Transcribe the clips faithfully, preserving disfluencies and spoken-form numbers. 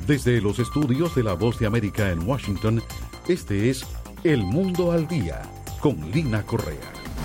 Desde los estudios de La Voz de América en Washington, este es El Mundo al Día, con Lina Correa.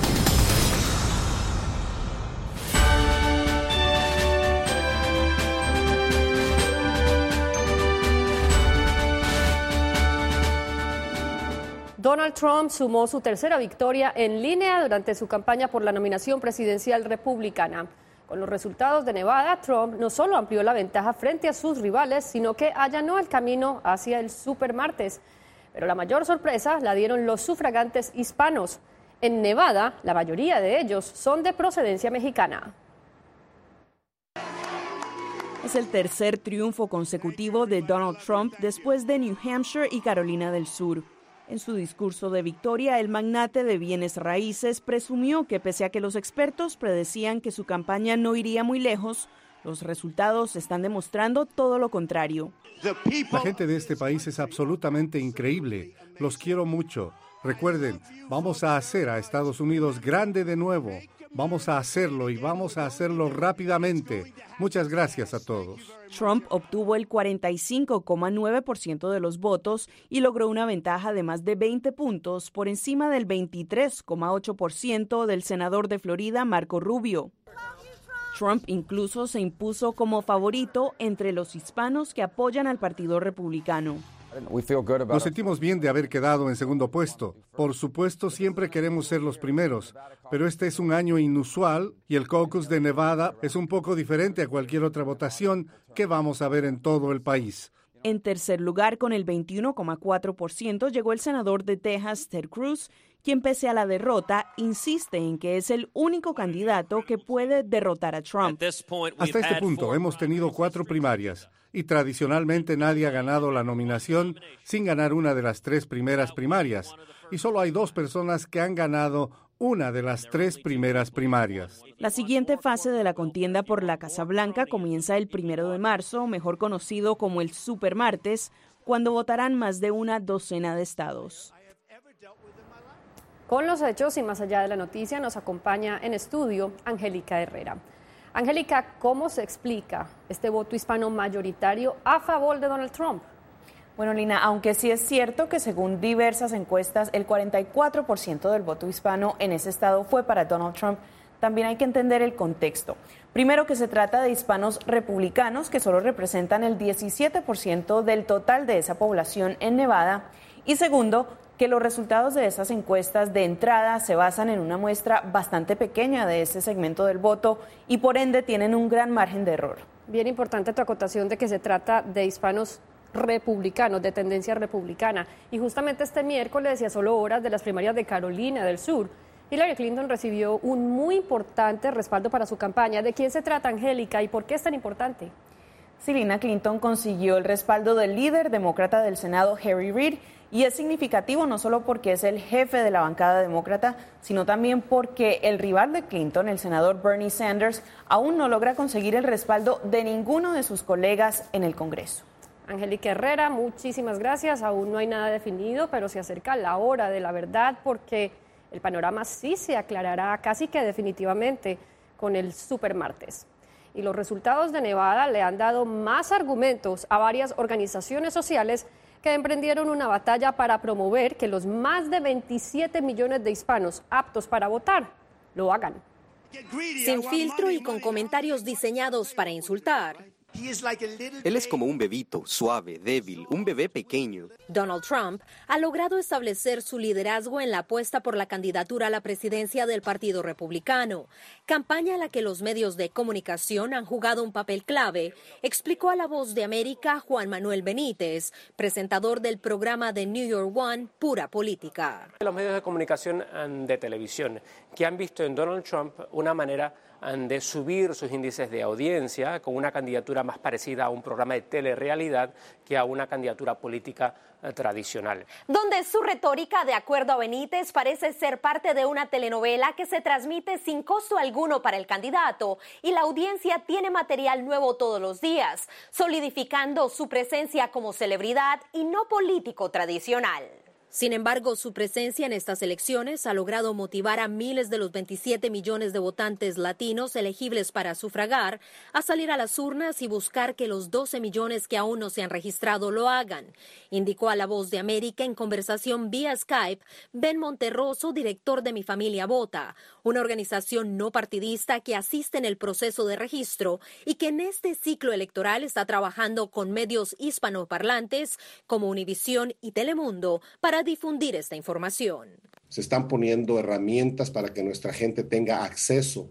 Donald Trump sumó su tercera victoria en línea durante su campaña por la nominación presidencial republicana. Con los resultados de Nevada, Trump no solo amplió la ventaja frente a sus rivales, sino que allanó el camino hacia el supermartes. Pero la mayor sorpresa la dieron los sufragantes hispanos. En Nevada, la mayoría de ellos son de procedencia mexicana. Es el tercer triunfo consecutivo de Donald Trump después de New Hampshire y Carolina del Sur. En su discurso de victoria, el magnate de bienes raíces presumió que pese a que los expertos predecían que su campaña no iría muy lejos, los resultados están demostrando todo lo contrario. La gente de este país es absolutamente increíble. Los quiero mucho. Recuerden, vamos a hacer a Estados Unidos grande de nuevo. Vamos a hacerlo y vamos a hacerlo rápidamente. Muchas gracias a todos. Trump obtuvo el cuarenta y cinco coma nueve por ciento de los votos y logró una ventaja de más de veinte puntos por encima del veintitrés coma ocho por ciento del senador de Florida, Marco Rubio. Trump incluso se impuso como favorito entre los hispanos que apoyan al Partido Republicano. Nos sentimos bien de haber quedado en segundo puesto. Por supuesto, siempre queremos ser los primeros, pero este es un año inusual y el caucus de Nevada es un poco diferente a cualquier otra votación que vamos a ver en todo el país. En tercer lugar, con el veintiuno coma cuatro por ciento, llegó el senador de Texas, Ted Cruz, quien pese a la derrota, insiste en que es el único candidato que puede derrotar a Trump. Hasta este punto hemos tenido cuatro primarias y tradicionalmente nadie ha ganado la nominación sin ganar una de las tres primeras primarias. Y solo hay dos personas que han ganado una de las tres primeras primarias. La siguiente fase de la contienda por la Casa Blanca comienza el primero de marzo, mejor conocido como el supermartes, cuando votarán más de una docena de estados. Con los hechos y más allá de la noticia nos acompaña en estudio Angélica Herrera. Angélica, ¿cómo se explica este voto hispano mayoritario a favor de Donald Trump? Bueno, Lina, aunque sí es cierto que según diversas encuestas, el cuarenta y cuatro por ciento del voto hispano en ese estado fue para Donald Trump, también hay que entender el contexto. Primero, que se trata de hispanos republicanos, que solo representan el diecisiete por ciento del total de esa población en Nevada. Y segundo, que los resultados de esas encuestas de entrada se basan en una muestra bastante pequeña de ese segmento del voto y por ende tienen un gran margen de error. Bien importante tu acotación de que se trata de hispanos republicanos, de tendencia republicana. Y justamente este miércoles y a solo horas de las primarias de Carolina del Sur, Hillary Clinton recibió un muy importante respaldo para su campaña. ¿De quién se trata, Angélica, y por qué es tan importante? Sí, Lina, Clinton consiguió el respaldo del líder demócrata del Senado, Harry Reid, y es significativo no solo porque es el jefe de la bancada demócrata, sino también porque el rival de Clinton, el senador Bernie Sanders, aún no logra conseguir el respaldo de ninguno de sus colegas en el Congreso. Angélica Herrera, muchísimas gracias. Aún no hay nada definido, pero se acerca la hora de la verdad porque el panorama sí se aclarará casi que definitivamente con el supermartes. Y los resultados de Nevada le han dado más argumentos a varias organizaciones sociales que emprendieron una batalla para promover que los más de veintisiete millones de hispanos aptos para votar lo hagan. Sin filtro y con comentarios diseñados para insultar. Él es como un bebito, suave, débil, un bebé pequeño. Donald Trump ha logrado establecer su liderazgo en la apuesta por la candidatura a la presidencia del Partido Republicano, campaña en la que los medios de comunicación han jugado un papel clave, explicó a La Voz de América Juan Manuel Benítez, presentador del programa de New York One, Pura Política. Los medios de comunicación de televisión que han visto en Donald Trump una manera de subir sus índices de audiencia con una candidatura más parecida a un programa de telerrealidad que a una candidatura política eh, tradicional. Donde su retórica, de acuerdo a Benítez, parece ser parte de una telenovela que se transmite sin costo alguno para el candidato y la audiencia tiene material nuevo todos los días, solidificando su presencia como celebridad y no político tradicional. Sin embargo, su presencia en estas elecciones ha logrado motivar a miles de los veintisiete millones de votantes latinos elegibles para sufragar a salir a las urnas y buscar que los doce millones que aún no se han registrado lo hagan, indicó a La Voz de América en conversación vía Skype Ben Monterroso, director de Mi Familia Vota, una organización no partidista que asiste en el proceso de registro y que en este ciclo electoral está trabajando con medios hispanoparlantes como Univisión y Telemundo para difundir esta información. Se están poniendo herramientas para que nuestra gente tenga acceso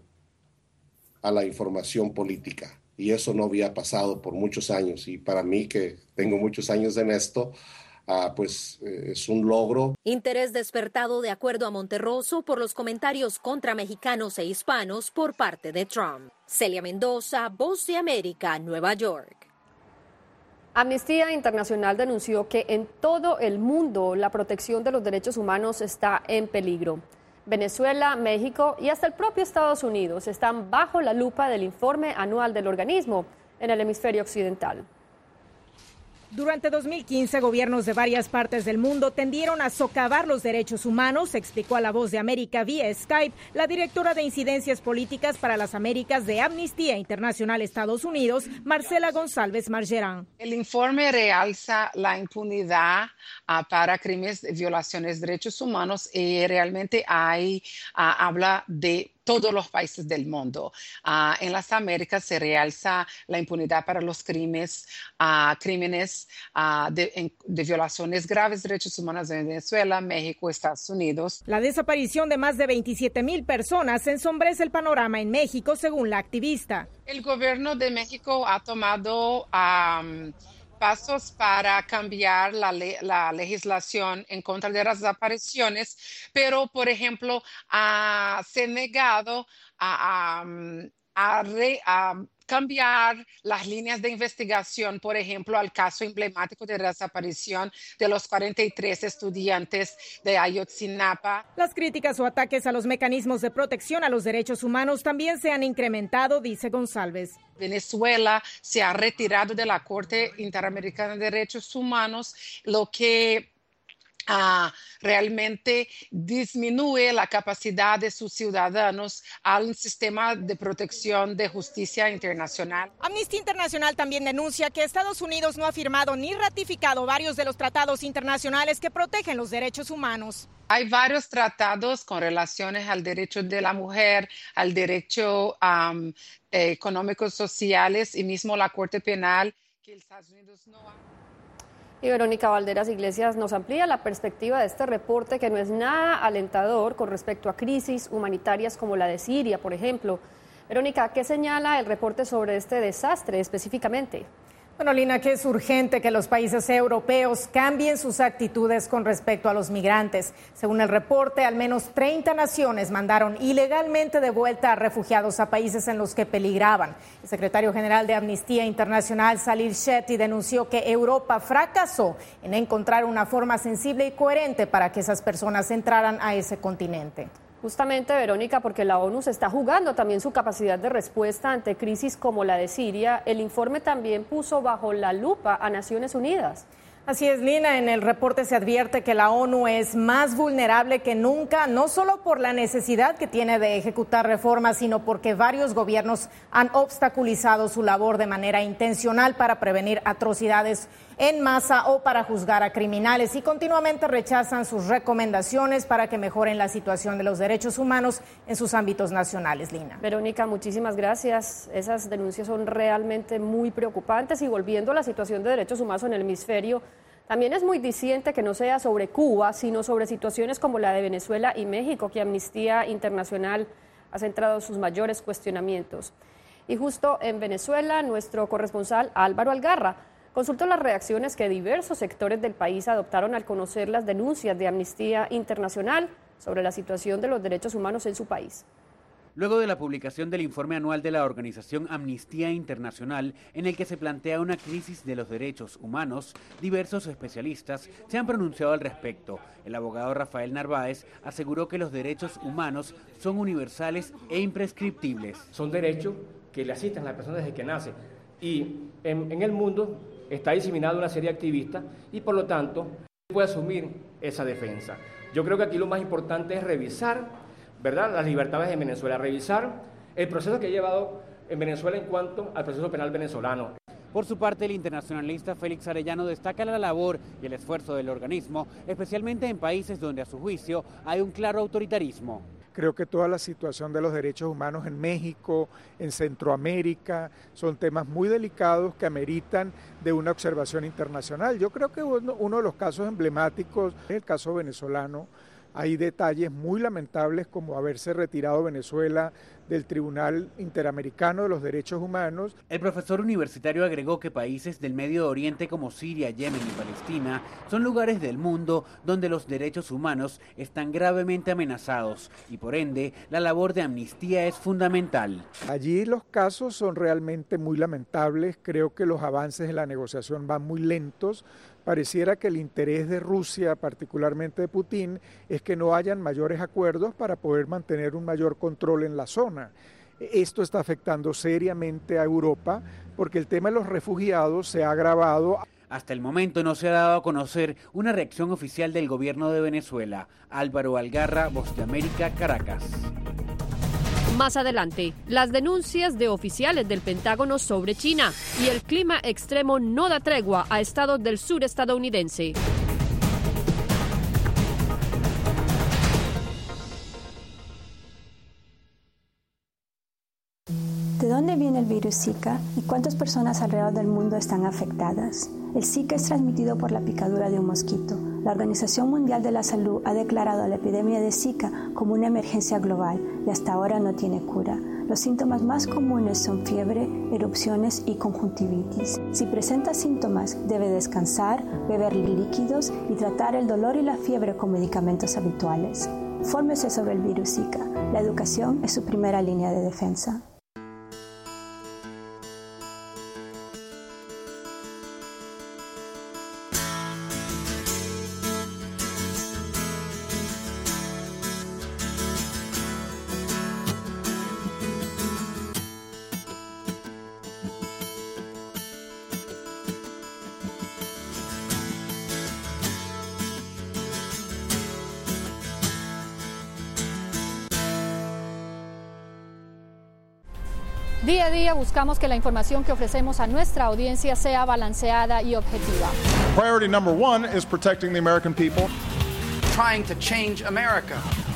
a la información política y eso no había pasado por muchos años y para mí que tengo muchos años en esto, uh, pues eh, es un logro. Interés despertado de acuerdo a Monterroso por los comentarios contra mexicanos e hispanos por parte de Trump. Celia Mendoza, Voz de América, Nueva York. Amnistía Internacional denunció que en todo el mundo la protección de los derechos humanos está en peligro. Venezuela, México y hasta el propio Estados Unidos están bajo la lupa del informe anual del organismo en el hemisferio occidental. Durante dos mil quince, gobiernos de varias partes del mundo tendieron a socavar los derechos humanos, explicó a La Voz de América vía Skype la directora de Incidencias Políticas para las Américas de Amnistía Internacional Estados Unidos, Marcela González Margerán. El informe realza la impunidad uh, para crímenes de violaciones de derechos humanos y realmente hay, uh, habla de todos los países del mundo. Uh, en las Américas se realza la impunidad para los crímenes, uh, crímenes uh, de, en, de violaciones graves de derechos humanos en Venezuela, México, Estados Unidos. La desaparición de más de veintisiete mil personas ensombrece el panorama en México, según la activista. El gobierno de México ha tomado Um, pasos para cambiar la, le la legislación en contra de las desapariciones, pero, por ejemplo, uh, se ha negado a, a, a, re, a cambiar las líneas de investigación, por ejemplo, al caso emblemático de desaparición de los cuarenta y tres estudiantes de Ayotzinapa. Las críticas o ataques a los mecanismos de protección a los derechos humanos también se han incrementado, dice González. Venezuela se ha retirado de la Corte Interamericana de Derechos Humanos, lo que Uh, realmente disminuye la capacidad de sus ciudadanos al sistema de protección de justicia internacional. Amnistía Internacional también denuncia que Estados Unidos no ha firmado ni ratificado varios de los tratados internacionales que protegen los derechos humanos. Hay varios tratados con relaciones al derecho de la mujer, al derecho um, eh, económicos, sociales y mismo la Corte Penal que Estados Unidos no ha. Y Verónica Valderas Iglesias nos amplía la perspectiva de este reporte que no es nada alentador con respecto a crisis humanitarias como la de Siria, por ejemplo. Verónica, ¿qué señala el reporte sobre este desastre específicamente? Bueno, Lina, que es urgente que los países europeos cambien sus actitudes con respecto a los migrantes. Según el reporte, al menos treinta naciones mandaron ilegalmente de vuelta a refugiados a países en los que peligraban. El secretario general de Amnistía Internacional, Salil Shetty, denunció que Europa fracasó en encontrar una forma sensible y coherente para que esas personas entraran a ese continente. Justamente, Verónica, porque la ONU se está jugando también su capacidad de respuesta ante crisis como la de Siria. El informe también puso bajo la lupa a Naciones Unidas. Así es, Lina, en el reporte se advierte que la ONU es más vulnerable que nunca, no solo por la necesidad que tiene de ejecutar reformas, sino porque varios gobiernos han obstaculizado su labor de manera intencional para prevenir atrocidades en masa o para juzgar a criminales y continuamente rechazan sus recomendaciones para que mejoren la situación de los derechos humanos en sus ámbitos nacionales, Lina. Verónica, muchísimas gracias. Esas denuncias son realmente muy preocupantes y volviendo a la situación de derechos humanos en el hemisferio, también es muy diciente que no sea sobre Cuba, sino sobre situaciones como la de Venezuela y México, que Amnistía Internacional ha centrado sus mayores cuestionamientos. Y justo en Venezuela, nuestro corresponsal Álvaro Algarra consultó las reacciones que diversos sectores del país adoptaron al conocer las denuncias de Amnistía Internacional sobre la situación de los derechos humanos en su país. Luego de la publicación del informe anual de la organización Amnistía Internacional, en el que se plantea una crisis de los derechos humanos, diversos especialistas se han pronunciado al respecto. El abogado Rafael Narváez aseguró que los derechos humanos son universales e imprescriptibles. Son derechos que le asisten a la persona desde que nace. Y en, en el mundo está diseminada una serie de activistas y por lo tanto puede asumir esa defensa. Yo creo que aquí lo más importante es revisar, ¿verdad?, las libertades en Venezuela, revisar el proceso que ha llevado en Venezuela en cuanto al proceso penal venezolano. Por su parte, el internacionalista Félix Arellano destaca la labor y el esfuerzo del organismo, especialmente en países donde a su juicio hay un claro autoritarismo. Creo que toda la situación de los derechos humanos en México, en Centroamérica, son temas muy delicados que ameritan de una observación internacional. Yo creo que uno, uno de los casos emblemáticos es el caso venezolano. Hay detalles muy lamentables como haberse retirado Venezuela del Tribunal Interamericano de los Derechos Humanos. El profesor universitario agregó que países del Medio Oriente como Siria, Yemen y Palestina son lugares del mundo donde los derechos humanos están gravemente amenazados y por ende la labor de amnistía es fundamental. Allí los casos son realmente muy lamentables, creo que los avances en la negociación van muy lentos. Pareciera que el interés de Rusia, particularmente de Putin, es que no hayan mayores acuerdos para poder mantener un mayor control en la zona. Esto está afectando seriamente a Europa porque el tema de los refugiados se ha agravado. Hasta el momento no se ha dado a conocer una reacción oficial del gobierno de Venezuela. Álvaro Algarra, Voz de América, Caracas. Más adelante, las denuncias de oficiales del Pentágono sobre China y el clima extremo no da tregua a estados del sur estadounidense. ¿De dónde viene el virus Zika y cuántas personas alrededor del mundo están afectadas? El Zika es transmitido por la picadura de un mosquito. La Organización Mundial de la Salud ha declarado la epidemia de Zika como una emergencia global y hasta ahora no tiene cura. Los síntomas más comunes son fiebre, erupciones y conjuntivitis. Si presenta síntomas, debe descansar, beber líquidos y tratar el dolor y la fiebre con medicamentos habituales. Fórmese sobre el virus Zika. La educación es su primera línea de defensa. Día a día buscamos que la información que ofrecemos a nuestra audiencia sea balanceada y objetiva. Priority number one is protecting the American people. Trying to change America.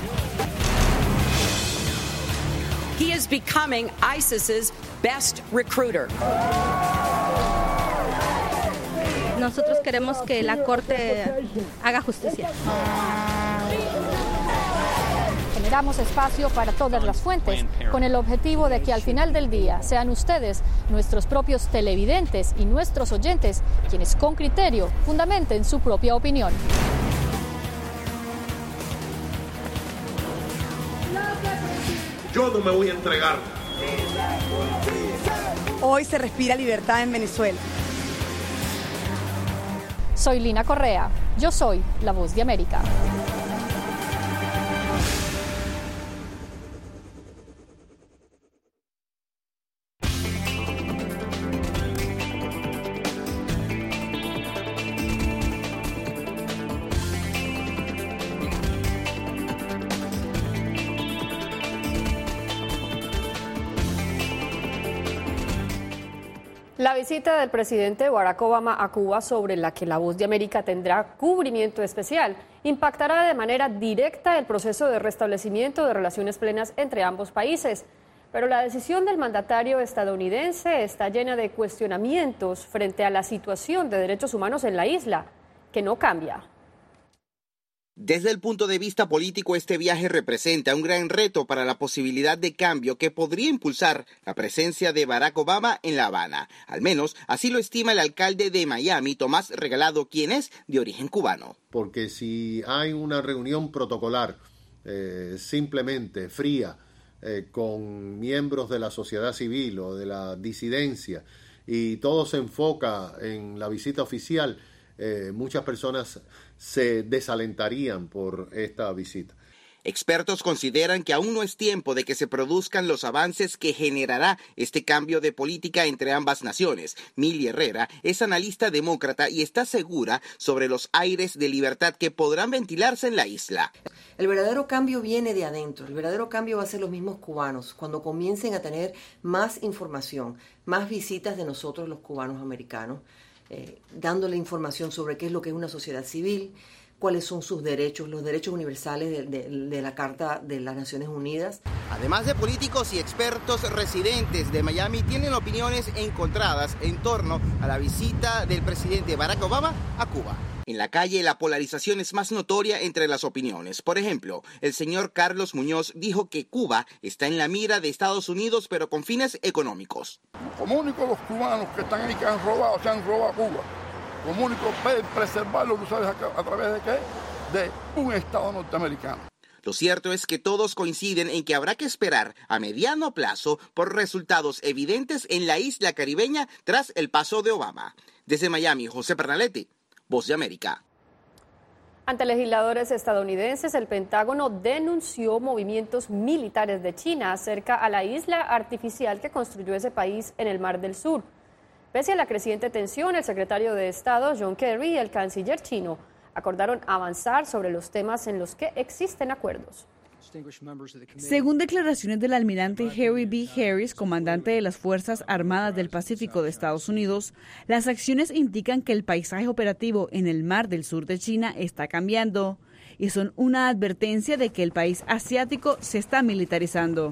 He is becoming ISIS's best recruiter. Nosotros queremos que la Corte haga justicia. Generamos espacio para todas las fuentes, con el objetivo de que al final del día sean ustedes, nuestros propios televidentes y nuestros oyentes, quienes con criterio fundamenten su propia opinión. Yo no me voy a entregar. Hoy se respira libertad en Venezuela. Soy Lina Correa. Yo soy la Voz de América. La visita del presidente Barack Obama a Cuba, sobre la que la Voz de América tendrá cubrimiento especial, impactará de manera directa el proceso de restablecimiento de relaciones plenas entre ambos países. Pero la decisión del mandatario estadounidense está llena de cuestionamientos frente a la situación de derechos humanos en la isla, que no cambia. Desde el punto de vista político, este viaje representa un gran reto para la posibilidad de cambio que podría impulsar la presencia de Barack Obama en La Habana. Al menos así lo estima el alcalde de Miami, Tomás Regalado, quien es de origen cubano. Porque si hay una reunión protocolar, eh, simplemente fría, eh, con miembros de la sociedad civil o de la disidencia, y todo se enfoca en la visita oficial, Eh, muchas personas se desalentarían por esta visita. Expertos consideran que aún no es tiempo de que se produzcan los avances que generará este cambio de política entre ambas naciones. Mili Herrera es analista demócrata y está segura sobre los aires de libertad que podrán ventilarse en la isla. El verdadero cambio viene de adentro. El verdadero cambio va a ser los mismos cubanos cuando comiencen a tener más información, más visitas de nosotros los cubanos americanos, eh, dándole información sobre qué es lo que es una sociedad civil, cuáles son sus derechos, los derechos universales de, de, de la Carta de las Naciones Unidas. Además de políticos y expertos residentes de Miami tienen opiniones encontradas en torno a la visita del presidente Barack Obama a Cuba. En la calle la polarización es más notoria entre las opiniones. Por ejemplo, el señor Carlos Muñoz dijo que Cuba está en la mira de Estados Unidos pero con fines económicos. Como únicos los cubanos que están ahí que han robado, se han robado a Cuba. Como único preservarlo, ¿tú sabes a, a través de qué? De un Estado norteamericano. Lo cierto es que todos coinciden en que habrá que esperar a mediano plazo por resultados evidentes en la isla caribeña tras el paso de Obama. Desde Miami, José Pernaletti, Voz de América. Ante legisladores estadounidenses, el Pentágono denunció movimientos militares de China acerca a la isla artificial que construyó ese país en el Mar del Sur. Pese a la creciente tensión, el secretario de Estado, John Kerry, y el canciller chino acordaron avanzar sobre los temas en los que existen acuerdos. Según declaraciones del almirante Harry B. Harris, comandante de las Fuerzas Armadas del Pacífico de Estados Unidos, las acciones indican que el paisaje operativo en el Mar del Sur de China está cambiando y son una advertencia de que el país asiático se está militarizando.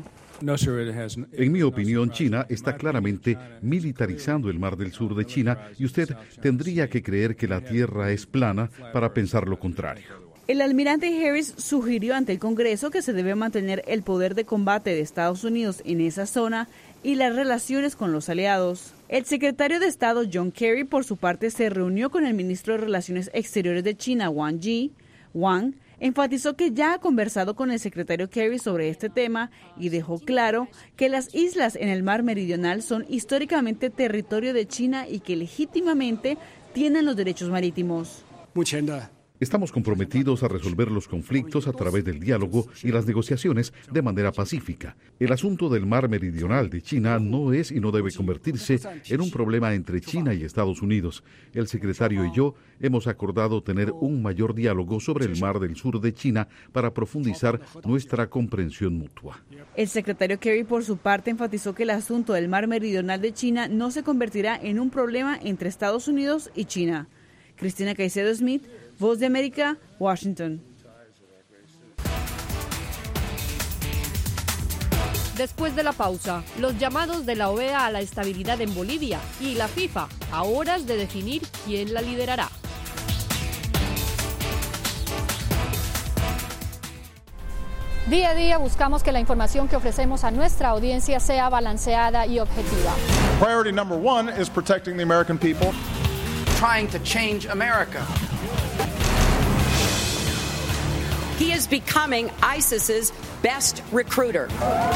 En mi opinión, China está claramente militarizando el Mar del Sur de China y usted tendría que creer que la Tierra es plana para pensar lo contrario. El almirante Harris sugirió ante el Congreso que se debe mantener el poder de combate de Estados Unidos en esa zona y las relaciones con los aliados. El secretario de Estado John Kerry, por su parte, se reunió con el ministro de Relaciones Exteriores de China, Wang Yi. Wang enfatizó que ya ha conversado con el secretario Kerry sobre este tema y dejó claro que las islas en el mar meridional son históricamente territorio de China y que legítimamente tienen los derechos marítimos. Estamos comprometidos a resolver los conflictos a través del diálogo y las negociaciones de manera pacífica. El asunto del mar meridional de China no es y no debe convertirse en un problema entre China y Estados Unidos. El secretario y yo hemos acordado tener un mayor diálogo sobre el mar del sur de China para profundizar nuestra comprensión mutua. El secretario Kerry, por su parte, enfatizó que el asunto del mar meridional de China no se convertirá en un problema entre Estados Unidos y China. Cristina Caicedo Smith, Voz de América, Washington. Después de la pausa, los llamados de la O E A a la estabilidad en Bolivia y la FIFA a horas de definir quién la liderará. Día a día buscamos que la información que ofrecemos a nuestra audiencia sea balanceada y objetiva. Priority number one is protecting the American people. Trying to change America. He is becoming ISIS's best recruiter.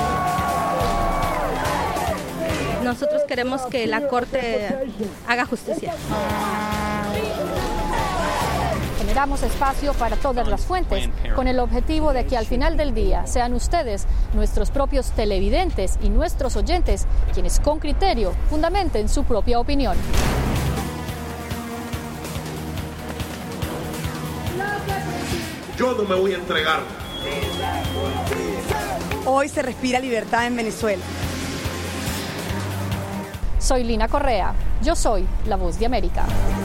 Nosotros queremos que la Corte haga justicia. Generamos espacio para todas las fuentes, con el objetivo de que al final del día sean ustedes, nuestros propios televidentes y nuestros oyentes, quienes con criterio fundamenten su propia opinión. Yo no me voy a entregar. Hoy se respira libertad en Venezuela. Soy Lina Correa. Yo soy la Voz de América.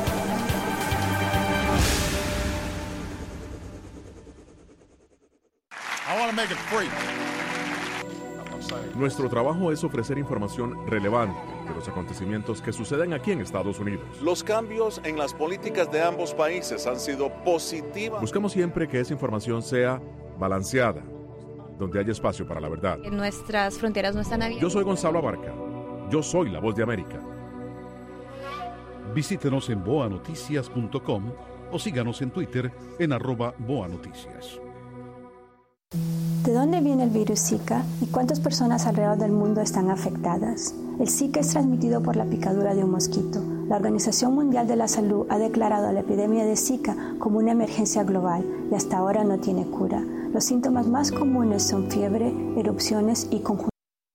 Nuestro trabajo es ofrecer información relevante de los acontecimientos que suceden aquí en Estados Unidos. Los cambios en las políticas de ambos países han sido positivos. Buscamos siempre que esa información sea balanceada, donde haya espacio para la verdad. Nuestras fronteras no están abiertas. Yo soy Gonzalo Abarca. Yo soy la Voz de América. Visítenos en boa noticias punto com o síganos en Twitter en arroba boanoticias. ¿De dónde viene el virus Zika y cuántas personas alrededor del mundo están afectadas? El Zika es transmitido por la picadura de un mosquito. La Organización Mundial de la Salud ha declarado la epidemia de Zika como una emergencia global y hasta ahora no tiene cura. Los síntomas más comunes son fiebre, erupciones y conjuntivitis.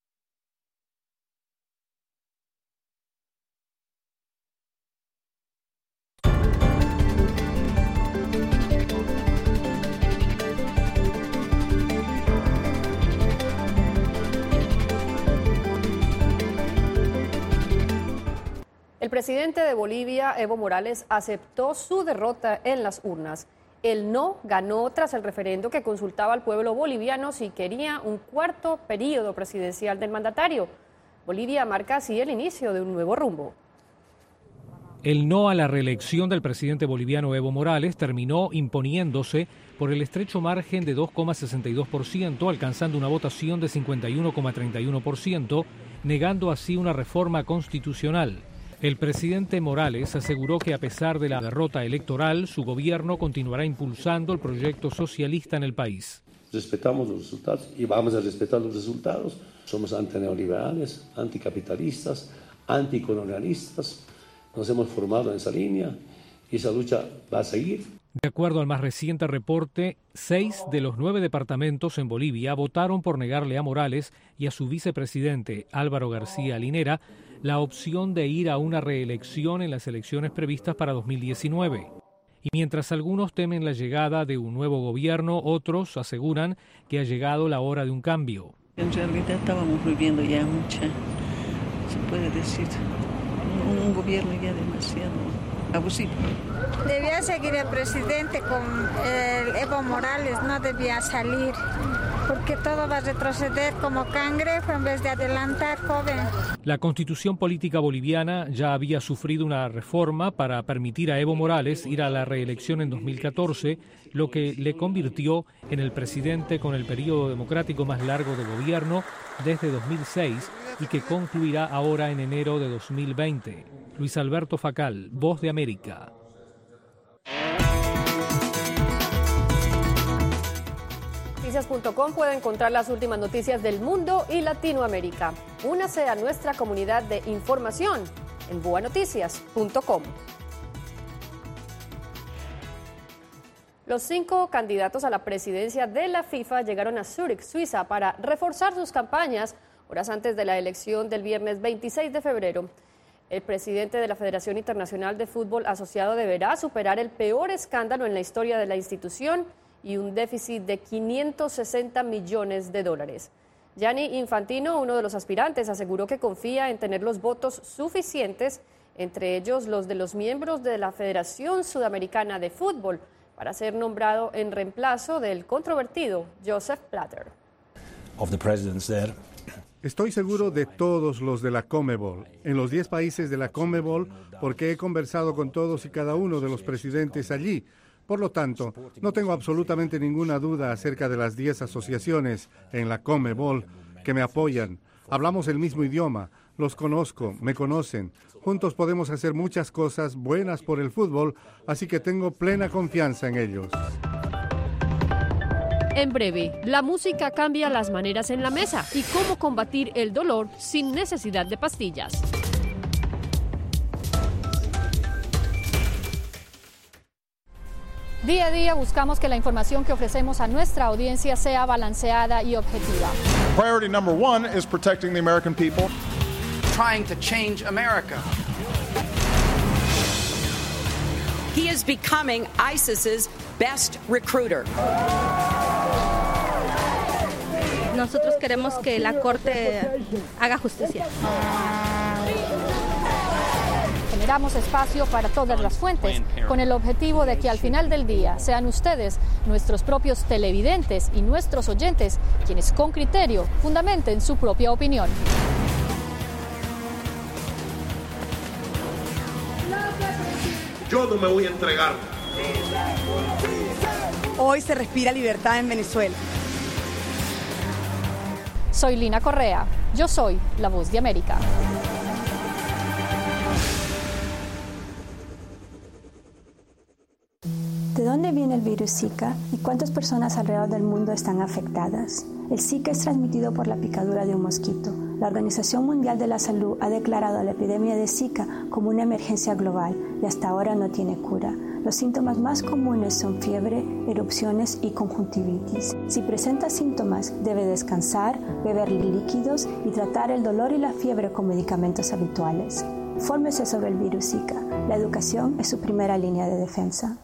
El presidente de Bolivia, Evo Morales, aceptó su derrota en las urnas. El no ganó tras el referendo que consultaba al pueblo boliviano si quería un cuarto periodo presidencial del mandatario. Bolivia marca así el inicio de un nuevo rumbo. El no a la reelección del presidente boliviano Evo Morales terminó imponiéndose por el estrecho margen de dos coma sesenta y dos por ciento, alcanzando una votación de cincuenta y uno coma treinta y uno por ciento, negando así una reforma constitucional. El presidente Morales aseguró que a pesar de la derrota electoral, su gobierno continuará impulsando el proyecto socialista en el país. Respetamos los resultados y vamos a respetar los resultados. Somos antineoliberales, anticapitalistas, anticolonialistas. Nos hemos formado en esa línea y esa lucha va a seguir. De acuerdo al más reciente reporte, seis de los nueve departamentos en Bolivia votaron por negarle a Morales y a su vicepresidente Álvaro García Linera la opción de ir a una reelección en las elecciones previstas para dos mil diecinueve. Y mientras algunos temen la llegada de un nuevo gobierno, otros aseguran que ha llegado la hora de un cambio. En realidad estábamos viviendo ya mucha, se puede decir, un, un gobierno ya demasiado abusivo. Debía seguir el presidente con el Evo Morales, no debía salir, porque todo va a retroceder como cangrejo en vez de adelantar, joven. La Constitución política boliviana ya había sufrido una reforma para permitir a Evo Morales ir a la reelección en dos mil catorce, lo que le convirtió en el presidente con el periodo democrático más largo de gobierno desde dos mil seis y que concluirá ahora en enero de dos mil veinte. Luis Alberto Facal, Voz de América. Noticias punto com puede encontrar las últimas noticias del mundo y Latinoamérica. Únase a nuestra comunidad de información en boa noticias punto com. Los cinco candidatos a la presidencia de la FIFA llegaron a Zúrich, Suiza, para reforzar sus campañas horas antes de la elección del viernes veintiséis de febrero. El presidente de la Federación Internacional de Fútbol Asociado deberá superar el peor escándalo en la historia de la institución y un déficit de quinientos sesenta millones de dólares. Gianni Infantino, uno de los aspirantes, aseguró que confía en tener los votos suficientes, entre ellos los de los miembros de la Federación Sudamericana de Fútbol, para ser nombrado en reemplazo del controvertido Joseph Blatter. Of the presidents there. Estoy seguro de todos los de la CONMEBOL, en los diez países de la CONMEBOL, porque he conversado con todos y cada uno de los presidentes allí. Por lo tanto, no tengo absolutamente ninguna duda acerca de las diez asociaciones en la CONMEBOL que me apoyan. Hablamos el mismo idioma, los conozco, me conocen. Juntos podemos hacer muchas cosas buenas por el fútbol, así que tengo plena confianza en ellos. En breve, la música cambia las maneras en la mesa y cómo combatir el dolor sin necesidad de pastillas. Día a día buscamos que la información que ofrecemos a nuestra audiencia sea balanceada y objetiva. Priority number one is protecting the American people. Trying to change America. He is becoming ISIS's best recruiter. Nosotros queremos que la Corte haga justicia. Generamos espacio para todas las fuentes, con el objetivo de que al final del día sean ustedes, nuestros propios televidentes y nuestros oyentes, quienes con criterio fundamenten su propia opinión. Yo no me voy a entregar. Hoy se respira libertad en Venezuela. Soy Lina Correa. Yo soy la Voz de América. ¿De dónde viene el virus Zika y cuántas personas alrededor del mundo están afectadas? El Zika es transmitido por la picadura de un mosquito. La Organización Mundial de la Salud ha declarado la epidemia de Zika como una emergencia global y hasta ahora no tiene cura. Los síntomas más comunes son fiebre, erupciones y conjuntivitis. Si presenta síntomas, debe descansar, beber líquidos y tratar el dolor y la fiebre con medicamentos habituales. Fórmese sobre el virus Zika. La educación es su primera línea de defensa.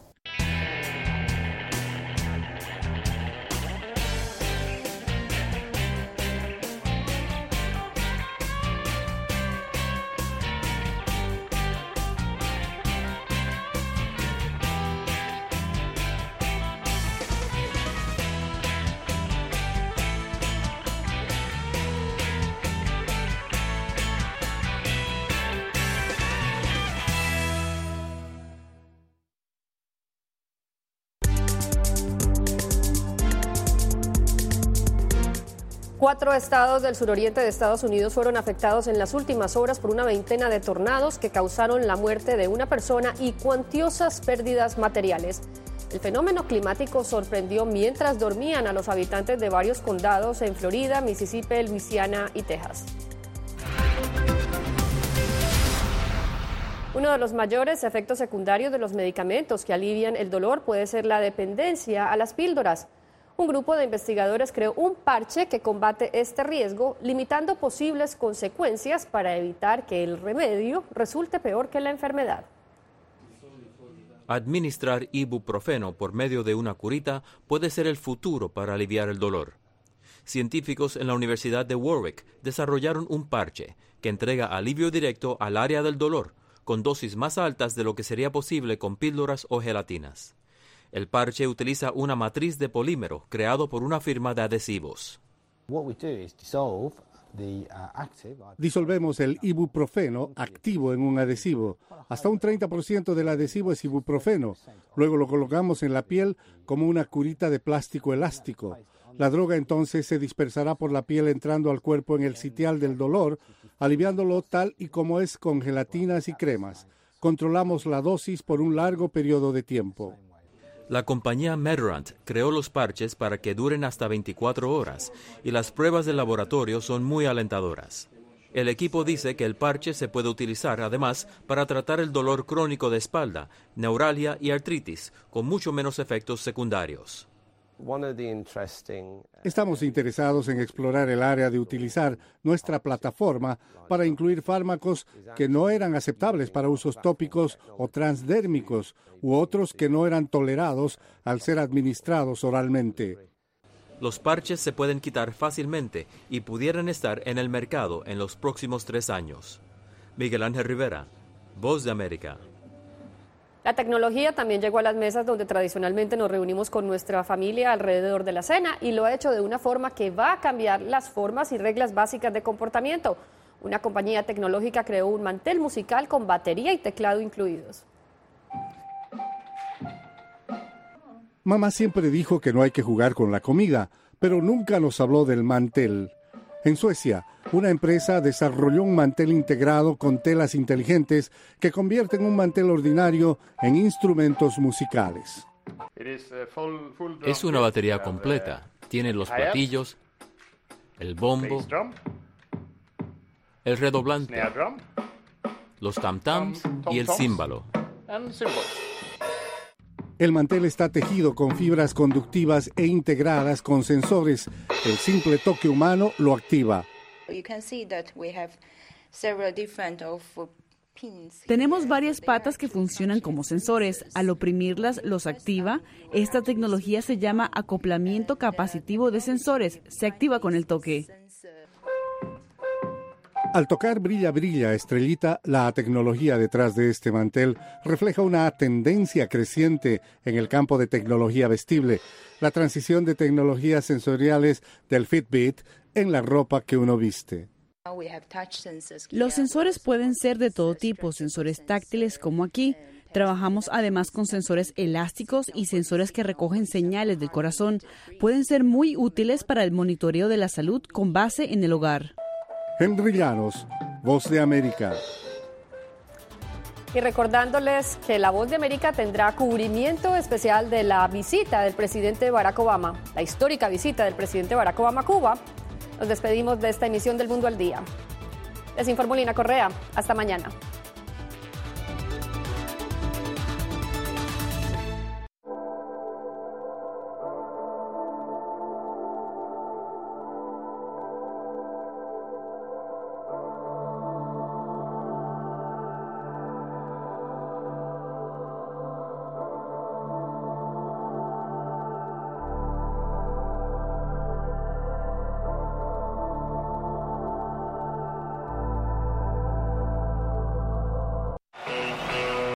Cuatro estados del suroriente de Estados Unidos fueron afectados en las últimas horas por una veintena de tornados que causaron la muerte de una persona y cuantiosas pérdidas materiales. El fenómeno climático sorprendió mientras dormían a los habitantes de varios condados en Florida, Mississippi, Luisiana y Texas. Uno de los mayores efectos secundarios de los medicamentos que alivian el dolor puede ser la dependencia a las píldoras. Un grupo de investigadores creó un parche que combate este riesgo, limitando posibles consecuencias para evitar que el remedio resulte peor que la enfermedad. Administrar ibuprofeno por medio de una curita puede ser el futuro para aliviar el dolor. Científicos en la Universidad de Warwick desarrollaron un parche que entrega alivio directo al área del dolor, con dosis más altas de lo que sería posible con píldoras o gelatinas. El parche utiliza una matriz de polímero creado por una firma de adhesivos. Disolvemos el ibuprofeno activo en un adhesivo. Hasta un treinta por ciento del adhesivo es ibuprofeno. Luego lo colocamos en la piel como una curita de plástico elástico. La droga entonces se dispersará por la piel entrando al cuerpo en el sitial del dolor, aliviándolo tal y como es con gelatinas y cremas. Controlamos la dosis por un largo periodo de tiempo. La compañía Medrant creó los parches para que duren hasta veinticuatro horas y las pruebas de laboratorio son muy alentadoras. El equipo dice que el parche se puede utilizar además para tratar el dolor crónico de espalda, neuralgia y artritis, con mucho menos efectos secundarios. Estamos interesados en explorar el área de utilizar nuestra plataforma para incluir fármacos que no eran aceptables para usos tópicos o transdérmicos u otros que no eran tolerados al ser administrados oralmente. Los parches se pueden quitar fácilmente y pudieran estar en el mercado en los próximos tres años. Miguel Ángel Rivera, Voz de América. La tecnología también llegó a las mesas donde tradicionalmente nos reunimos con nuestra familia alrededor de la cena y lo ha hecho de una forma que va a cambiar las formas y reglas básicas de comportamiento. Una compañía tecnológica creó un mantel musical con batería y teclado incluidos. Mamá siempre dijo que no hay que jugar con la comida, pero nunca nos habló del mantel. En Suecia, una empresa desarrolló un mantel integrado con telas inteligentes que convierten un mantel ordinario en instrumentos musicales. Es una batería completa. Tiene los platillos, el bombo, el redoblante, los tam-tams y el címbalo. El mantel está tejido con fibras conductivas e integradas con sensores. El simple toque humano lo activa. Tenemos varias patas que funcionan como sensores. Al oprimirlas, los activa. Esta tecnología se llama acoplamiento capacitivo de sensores. Se activa con el toque. Al tocar Brilla Brilla Estrellita, la tecnología detrás de este mantel refleja una tendencia creciente en el campo de tecnología vestible, la transición de tecnologías sensoriales del Fitbit en la ropa que uno viste. Los sensores pueden ser de todo tipo, sensores táctiles como aquí. Trabajamos además con sensores elásticos y sensores que recogen señales del corazón. Pueden ser muy útiles para el monitoreo de la salud con base en el hogar. Henry Llanos, Voz de América. Y recordándoles que La Voz de América tendrá cubrimiento especial de la visita del presidente Barack Obama, la histórica visita del presidente Barack Obama a Cuba. Nos despedimos de esta emisión del Mundo al Día. Les informó Lina Correa. Hasta mañana.